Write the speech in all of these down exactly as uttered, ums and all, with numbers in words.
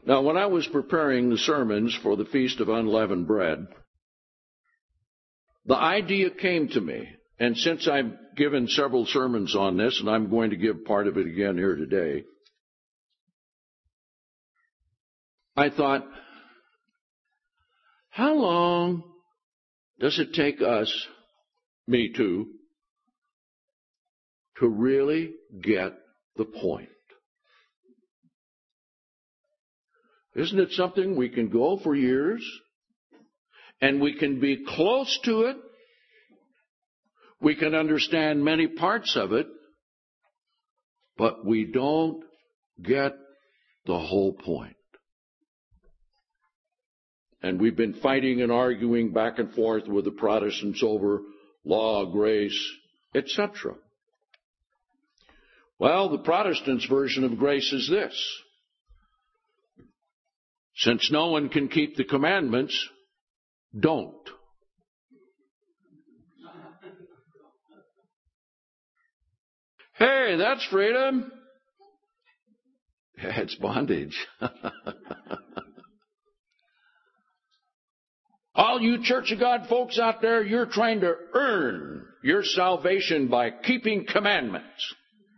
Now, when I was preparing the sermons for the Feast of Unleavened Bread, the idea came to me, and since I've given several sermons on this, and I'm going to give part of it again here today, I thought, how long does it take us, me too, to really get the point? Isn't it something we can go for years, and we can be close to it, we can understand many parts of it, but we don't get the whole point. And we've been fighting and arguing back and forth with the Protestants over law, grace, et cetera. Well, the Protestants' version of grace is this. Since no one can keep the commandments, don't. Hey, that's freedom. Yeah, it's bondage. All you Church of God folks out there, you're trying to earn your salvation by keeping commandments.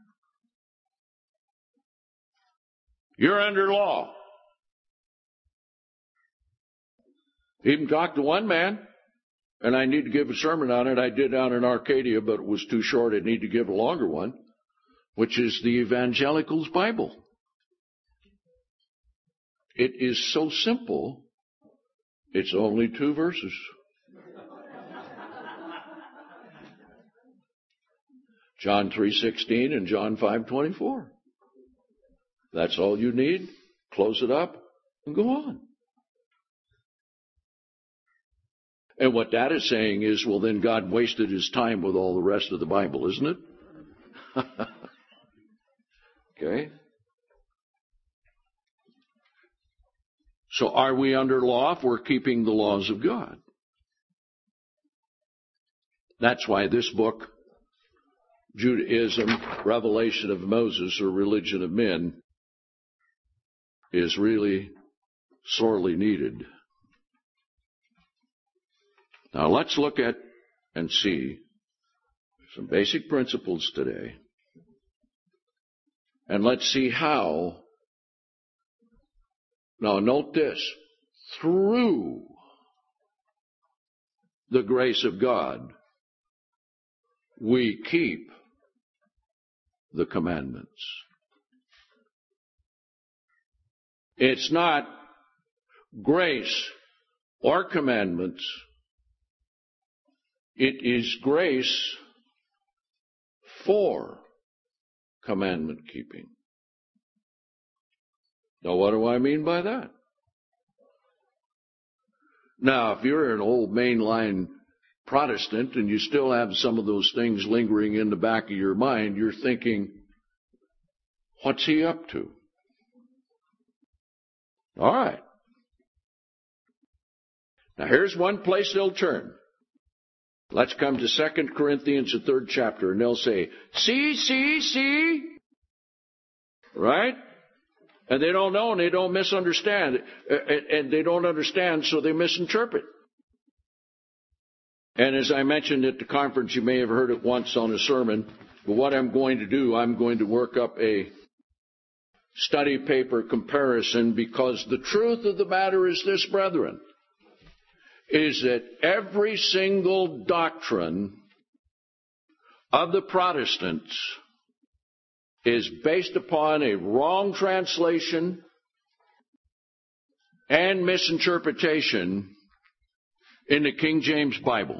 You're under law. Even talked to one man, and I need to give a sermon on it. I did down in Arcadia, but it was too short. I need to give a longer one, which is the Evangelical's Bible. It is so simple, it's only two verses. John three sixteen and John five twenty-four. That's all you need. Close it up and go on. And what that is saying is, well, then God wasted his time with all the rest of the Bible, isn't it? Okay. So are we under law if we're keeping the laws of God? That's why this book, Judaism, Revelation of Moses, or Religion of Men, is really sorely needed. Now let's look at and see some basic principles today. And let's see how, now note this, through the grace of God, we keep the commandments. It's not grace or commandments. It is grace for commandment keeping. Now, what do I mean by that? Now, if you're an old mainline Protestant and you still have some of those things lingering in the back of your mind, you're thinking, what's he up to? All right. Now, here's one place they'll turn. Let's come to Second Corinthians, the third chapter, and they'll say, see, see, see. Right? And they don't know and they don't misunderstand. And they don't understand, so they misinterpret. And as I mentioned at the conference, you may have heard it once on a sermon, but what I'm going to do, I'm going to work up a study paper comparison, because the truth of the matter is this, brethren, is that every single doctrine of the Protestants is based upon a wrong translation and misinterpretation in the King James Bible.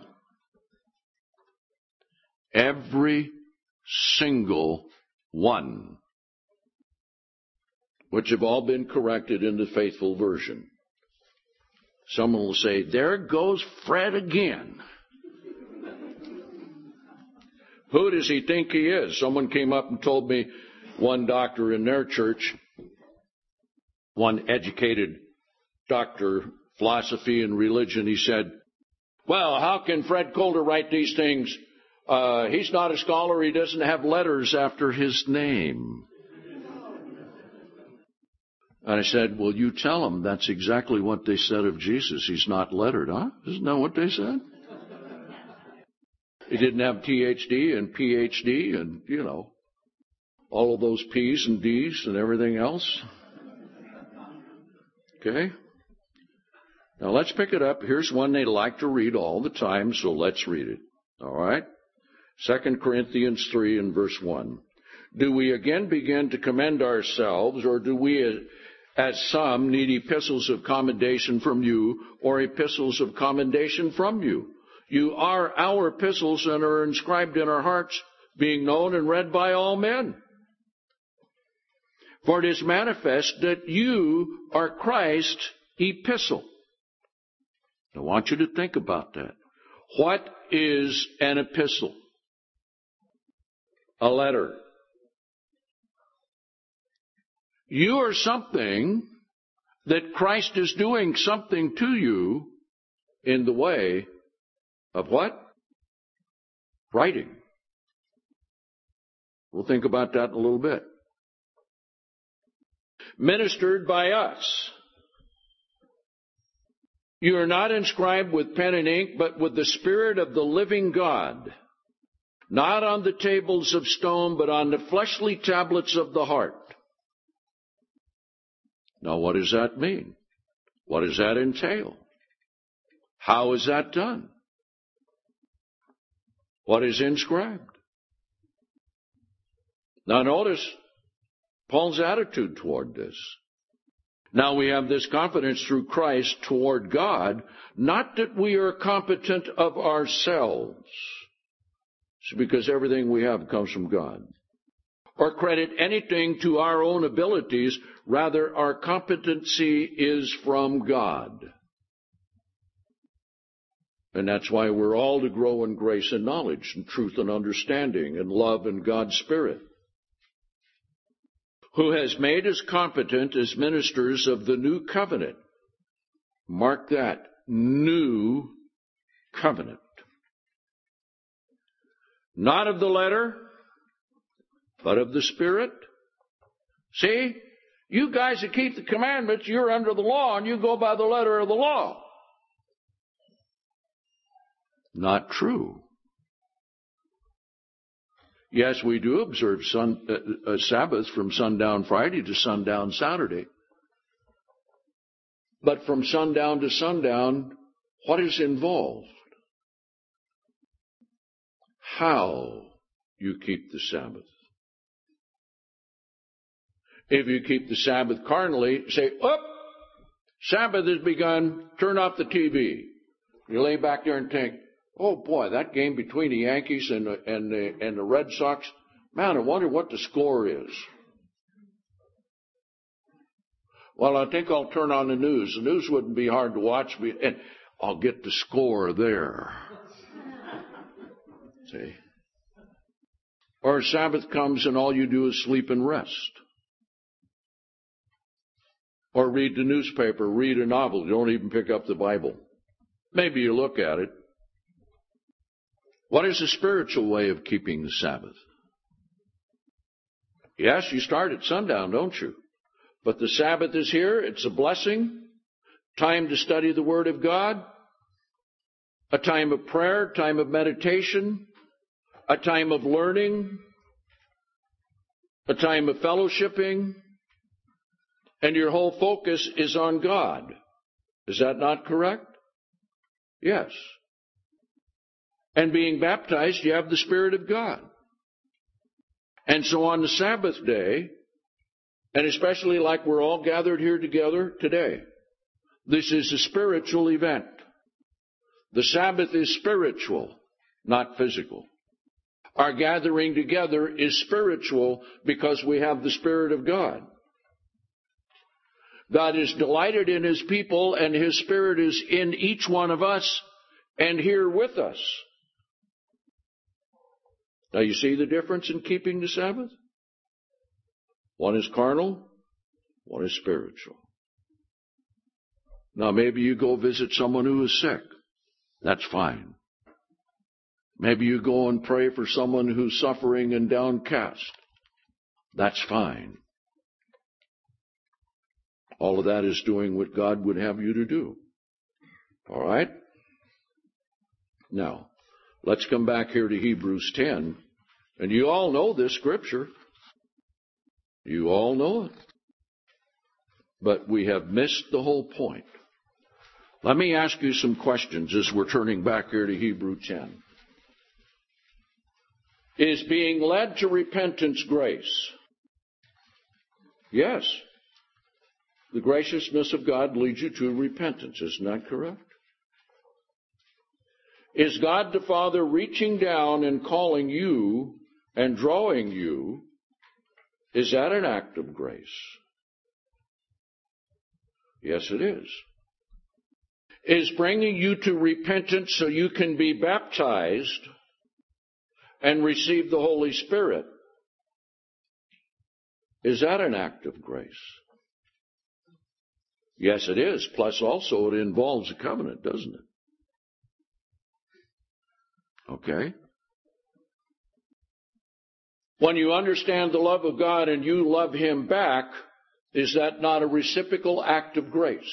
Every single one, which have all been corrected in the Faithful Version. Someone will say, there goes Fred again. Who does he think he is? Someone came up and told me, one doctor in their church, one educated doctor, philosophy and religion, he said, well, how can Fred Coulter write these things? Uh, he's not a scholar. He doesn't have letters after his name. And I said, well, you tell them that's exactly what they said of Jesus. He's not lettered, huh? Isn't that what they said? He didn't have T H D and P H D and, you know, all of those P's and D's and everything else. Okay? Now let's pick it up. Here's one they like to read all the time, so let's read it. All right? Second Corinthians three and verse one. Do we again begin to commend ourselves, or do we, as some, need epistles of commendation from you, or epistles of commendation from you? You are our epistles and are inscribed in our hearts, being known and read by all men. For it is manifest that you are Christ's epistle. I want you to think about that. What is an epistle? A letter. You are something that Christ is doing something to you in the way of what? Writing. We'll think about that in a little bit. Ministered by us. You are not inscribed with pen and ink, but with the Spirit of the living God, not on the tables of stone, but on the fleshly tablets of the heart. Now, what does that mean? What does that entail? How is that done? What is inscribed? Now, notice Paul's attitude toward this. Now we have this confidence through Christ toward God, not that we are competent of ourselves, it's because everything we have comes from God, or credit anything to our own abilities. Rather, our competency is from God. And that's why we're all to grow in grace and knowledge and truth and understanding and love and God's Spirit, who has made us competent as ministers of the new covenant. Mark that, new covenant. Not of the letter, but of the Spirit. See, you guys that keep the commandments, you're under the law, and you go by the letter of the law. Not true. Yes, we do observe sun, uh, uh, Sabbath from sundown Friday to sundown Saturday. But from sundown to sundown, what is involved? How you keep the Sabbath. If you keep the Sabbath carnally, say, up, Sabbath has begun, turn off the T V. You lay back there and think, oh boy, that game between the Yankees and the, and the, and the Red Sox, man, I wonder what the score is. Well, I think I'll turn on the news. The news wouldn't be hard to watch, and I'll get the score there. See? Or Sabbath comes and all you do is sleep and rest. Or read the newspaper, read a novel. You don't even pick up the Bible. Maybe you look at it. What is the spiritual way of keeping the Sabbath? Yes, you start at sundown, don't you? But the Sabbath is here. It's a blessing. Time to study the Word of God. A time of prayer, time of meditation. A time of learning. A time of fellowshipping. And your whole focus is on God. Is that not correct? Yes. And being baptized, you have the Spirit of God. And so on the Sabbath day, and especially like we're all gathered here together today, this is a spiritual event. The Sabbath is spiritual, not physical. Our gathering together is spiritual because we have the Spirit of God. God is delighted in His people, and His Spirit is in each one of us and here with us. Now you see the difference in keeping the Sabbath? One is carnal, one is spiritual. Now maybe you go visit someone who is sick. That's fine. Maybe you go and pray for someone who's suffering and downcast. That's fine. All of that is doing what God would have you to do. All right? Now, let's come back here to Hebrews ten. And you all know this scripture. You all know it. But we have missed the whole point. Let me ask you some questions as we're turning back here to Hebrews ten. Is being led to repentance grace? Yes. The graciousness of God leads you to repentance. Isn't that correct? Is God the Father reaching down and calling you and drawing you? Is that an act of grace? Yes, it is. Is bringing you to repentance so you can be baptized and receive the Holy Spirit? Is that an act of grace? Yes, it is. Plus, also, it involves a covenant, doesn't it? Okay? When you understand the love of God and you love Him back, is that not a reciprocal act of grace?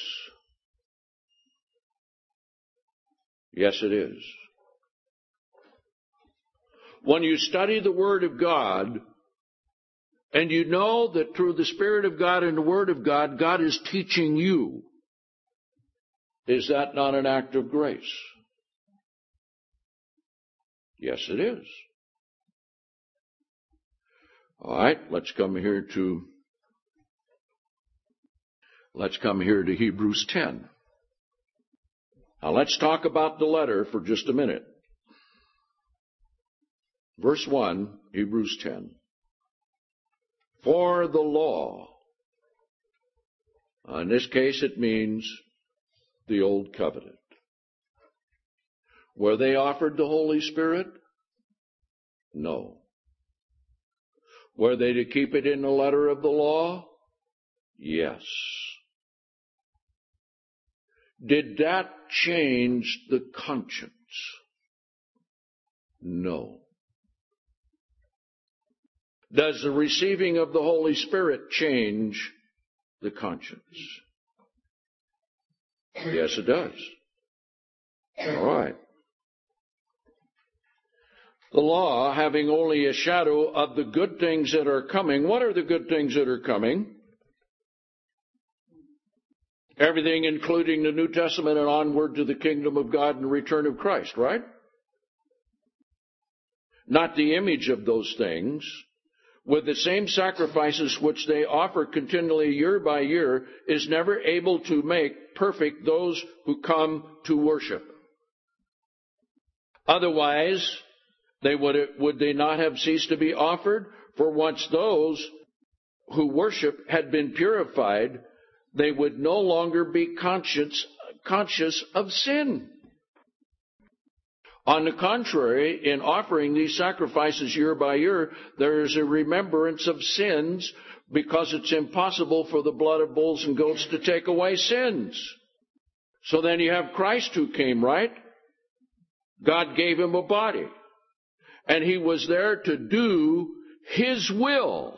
Yes, it is. When you study the Word of God, and you know that through the Spirit of God and the Word of God, God is teaching you, is that not an act of grace? Yes, it is. All right, let's come here to let's come here to Hebrews ten. Now let's talk about the letter for just a minute. Verse one, Hebrews ten. For the law, in this case it means the old covenant. Were they offered the Holy Spirit? No. Were they to keep it in the letter of the law? Yes. Did that change the conscience? No. Does the receiving of the Holy Spirit change the conscience? Yes, it does. All right. The law, having only a shadow of the good things that are coming. What are the good things that are coming? Everything including the New Testament and onward to the kingdom of God and the return of Christ, right? Not the image of those things, with the same sacrifices which they offer continually year by year, is never able to make perfect those who come to worship. Otherwise, they would, would they not have ceased to be offered? For once those who worship had been purified, they would no longer be conscious, conscious of sin. On the contrary, in offering these sacrifices year by year, there is a remembrance of sins, because it's impossible for the blood of bulls and goats to take away sins. So then you have Christ who came, right? God gave him a body. And he was there to do his will.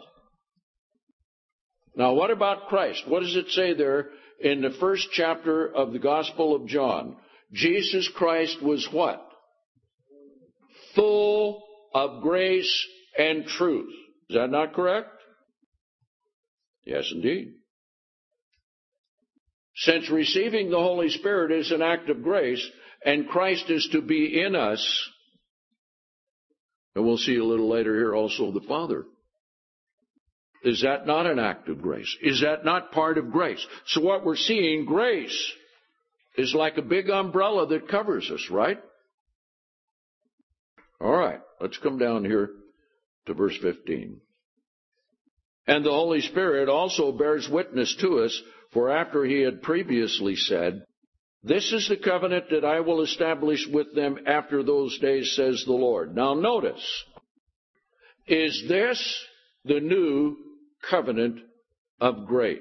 Now, what about Christ? What does it say there in the first chapter of the Gospel of John? Jesus Christ was what? Full of grace and truth. Is that not correct? Yes, indeed. Since receiving the Holy Spirit is an act of grace, and Christ is to be in us, and we'll see a little later here also the Father. Is that not an act of grace? Is that not part of grace? So what we're seeing, grace is like a big umbrella that covers us, right? All right, let's come down here to verse fifteen. And the Holy Spirit also bears witness to us, for after he had previously said, this is the covenant that I will establish with them after those days, says the Lord. Now notice, is this the new covenant of grace?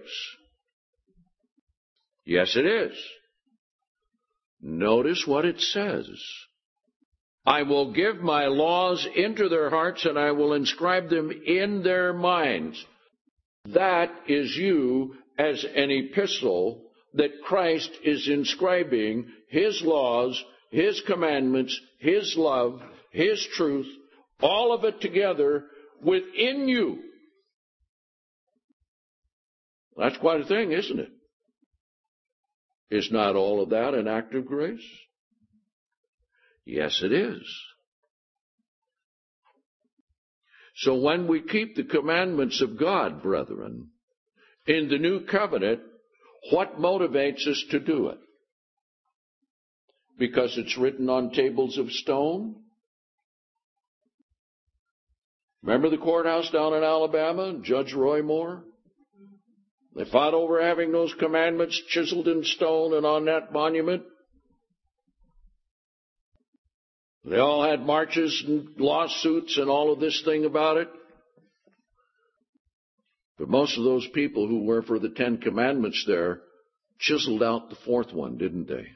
Yes, it is. Notice what it says. I will give my laws into their hearts, and I will inscribe them in their minds. That is you as an epistle that Christ is inscribing His laws, His commandments, His love, His truth, all of it together within you. That's quite a thing, isn't it? Is not all of that an act of grace? Yes, it is. So when we keep the commandments of God, brethren, in the new covenant, what motivates us to do it? Because it's written on tables of stone? Remember the courthouse down in Alabama, Judge Roy Moore? They fought over having those commandments chiseled in stone and on that monument. They all had marches and lawsuits and all of this thing about it. But most of those people who were for the Ten Commandments there chiseled out the fourth one, didn't they?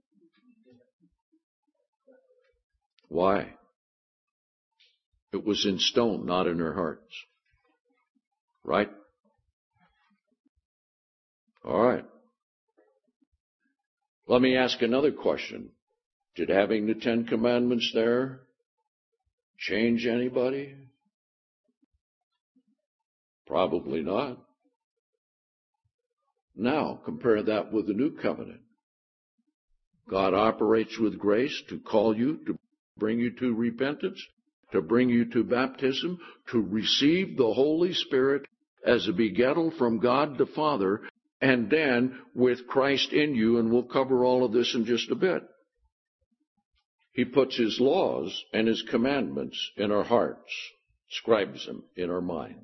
Why? It was in stone, not in their hearts. Right? All right. Let me ask another question. Did having the Ten Commandments there change anybody? Probably not. Now, compare that with the New Covenant. God operates with grace to call you, to bring you to repentance, to bring you to baptism, to receive the Holy Spirit as a begettal from God the Father, and then with Christ in you, and we'll cover all of this in just a bit. He puts His laws and His commandments in our hearts, scribes them in our minds.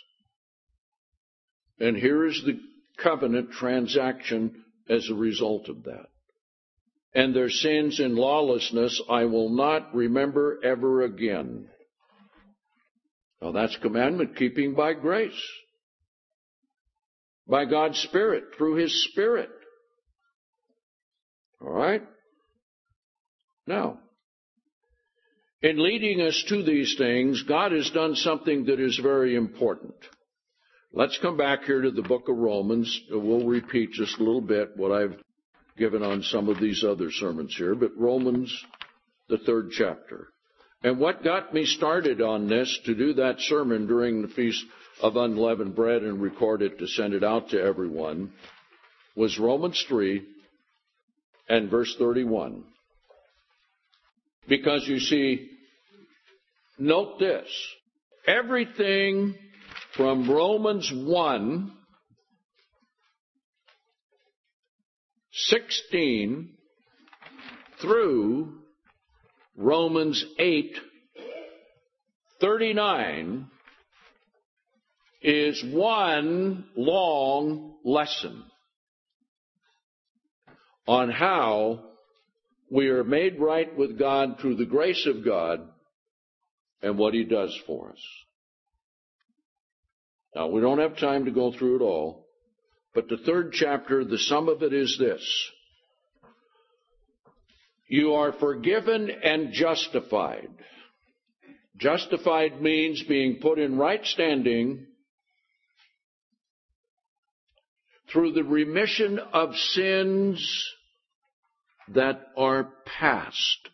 And here is the covenant transaction as a result of that. And their sins and lawlessness I will not remember ever again. Now that's commandment keeping by grace. By God's Spirit, through His Spirit. All right? Now, in leading us to these things, God has done something that is very important. Let's come back here to the book of Romans. We'll repeat just a little bit what I've given on some of these other sermons here, but Romans, the third chapter. And what got me started on this to do that sermon during the Feast of Unleavened Bread and record it to send it out to everyone was Romans three and verse thirty-one. Because you see, note this, everything from Romans one, sixteen through Romans eight, thirty-nine is one long lesson on how we are made right with God through the grace of God and what He does for us. Now, we don't have time to go through it all, but the third chapter, the sum of it is this. You are forgiven and justified. Justified means being put in right standing through the remission of sins that are past,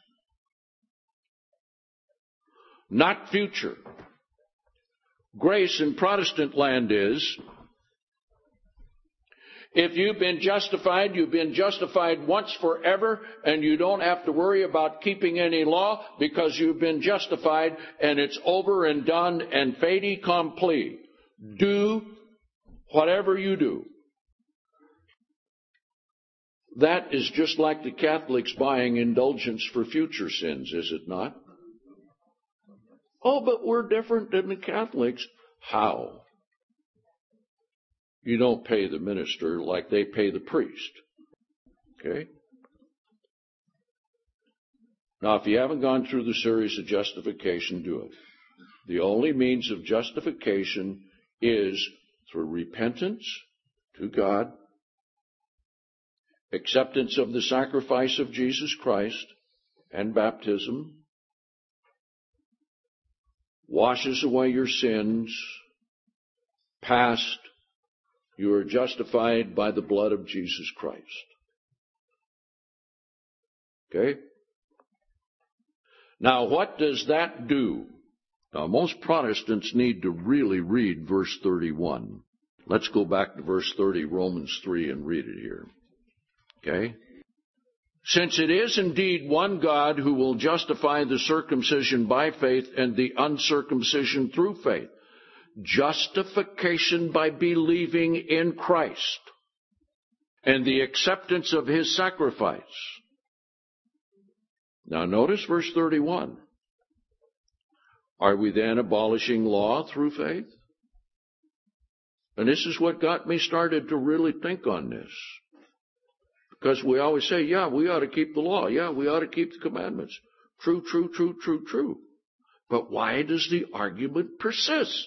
not future. Grace in Protestant land is, if you've been justified, you've been justified once forever, and you don't have to worry about keeping any law because you've been justified and it's over and done and fait accompli. Do whatever you do. That is just like the Catholics buying indulgence for future sins, is it not? Oh, but we're different than the Catholics. How? You don't pay the minister like they pay the priest. Okay? Now, if you haven't gone through the series of justification, do it. The only means of justification is through repentance to God, acceptance of the sacrifice of Jesus Christ, and baptism washes away your sins, past. You are justified by the blood of Jesus Christ. Okay? Now, what does that do? Now, most Protestants need to really read verse thirty-one. Let's go back to verse thirty, Romans three, and read it here. Okay? Since it is indeed one God who will justify the circumcision by faith and the uncircumcision through faith. Justification by believing in Christ and the acceptance of His sacrifice. Now notice verse thirty-one. Are we then abolishing law through faith? And this is what got me started to really think on this. Because we always say, yeah, we ought to keep the law. Yeah, we ought to keep the commandments. True, true, true, true, true. But why does the argument persist?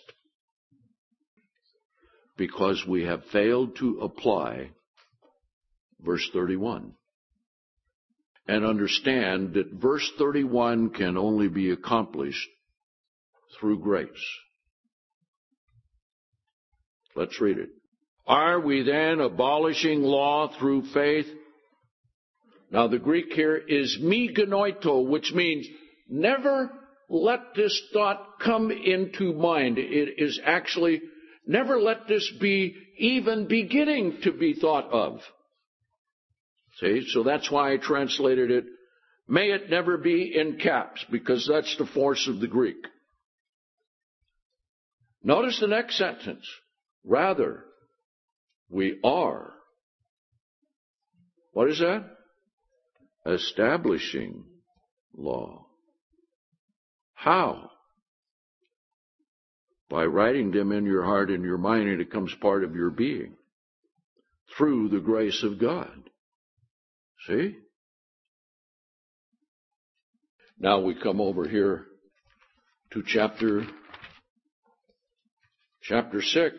Because we have failed to apply verse thirty-one. And understand that verse thirty-one can only be accomplished through grace. Let's read it. Are we then abolishing law through faith? Now the Greek here is me genoito, which means never let this thought come into mind. It is actually never let this be even beginning to be thought of. See, so that's why I translated it, may it never be in caps, because that's the force of the Greek. Notice the next sentence. Rather, we are. What is that? Establishing law. How? By writing them in your heart and your mind, and it becomes part of your being. Through the grace of God. See? Now we come over here to chapter, chapter six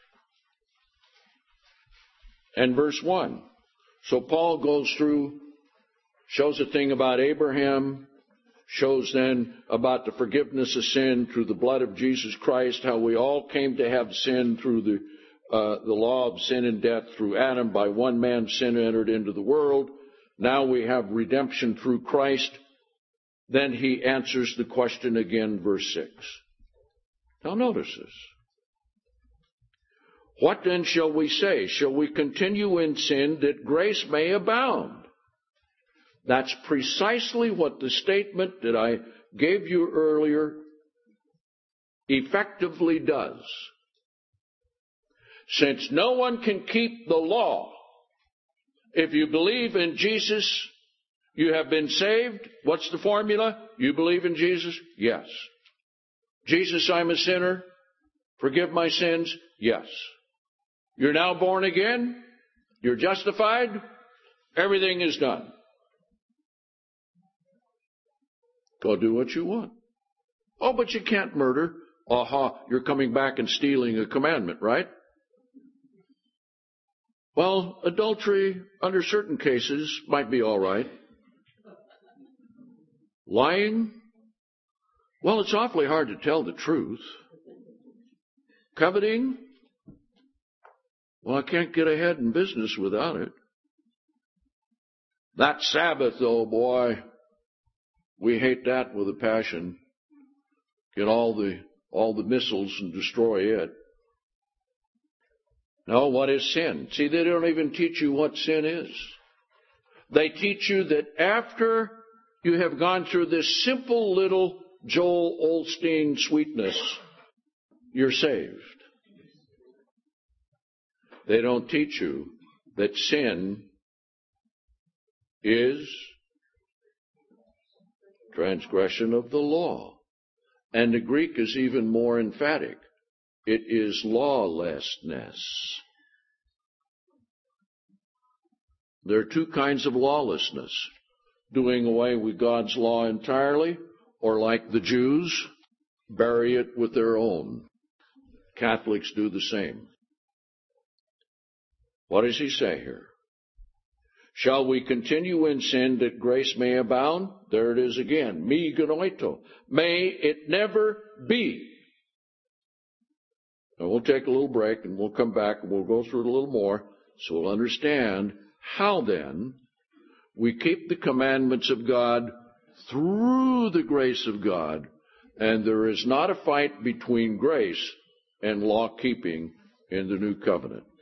and verse one. So Paul goes through, shows a thing about Abraham, shows then about the forgiveness of sin through the blood of Jesus Christ, how we all came to have sin through the uh, the law of sin and death through Adam. By one man sin entered into the world. Now we have redemption through Christ. Then he answers the question again, verse six. Now notice this. What then shall we say? Shall we continue in sin that grace may abound? That's precisely what the statement that I gave you earlier effectively does. Since no one can keep the law, if you believe in Jesus, you have been saved. What's the formula? You believe in Jesus? Yes. Jesus, I'm a sinner. Forgive my sins? Yes. You're now born again. You're justified. Everything is done. Go do what you want. Oh, but you can't murder. Aha, you're coming back and stealing a commandment, right? Well, adultery, under certain cases, might be all right. Lying? Well, it's awfully hard to tell the truth. Coveting? Well, I can't get ahead in business without it. That Sabbath, oh boy, we hate that with a passion. Get all the all the missiles and destroy it. No, what is sin? See, they don't even teach you what sin is. They teach you that after you have gone through this simple little Joel Osteen sweetness, you're saved. They don't teach you that sin is transgression of the law. And the Greek is even more emphatic. It is lawlessness. There are two kinds of lawlessness. Doing away with God's law entirely, or like the Jews, bury it with their own. Catholics do the same. What does he say here? Shall we continue in sin that grace may abound? There it is again. Me genoito. May it never be. Now we'll take a little break and we'll come back and we'll go through it a little more so we'll understand how then we keep the commandments of God through the grace of God, and there is not a fight between grace and law keeping in the new covenant.